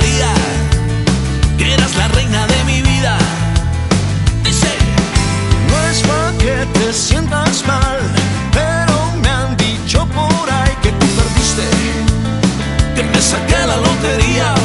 juraría que eras la reina de mi vida. Dice: no es para que te sientas mal, pero me han dicho por ahí que tú perdiste, que me saqué la lotería.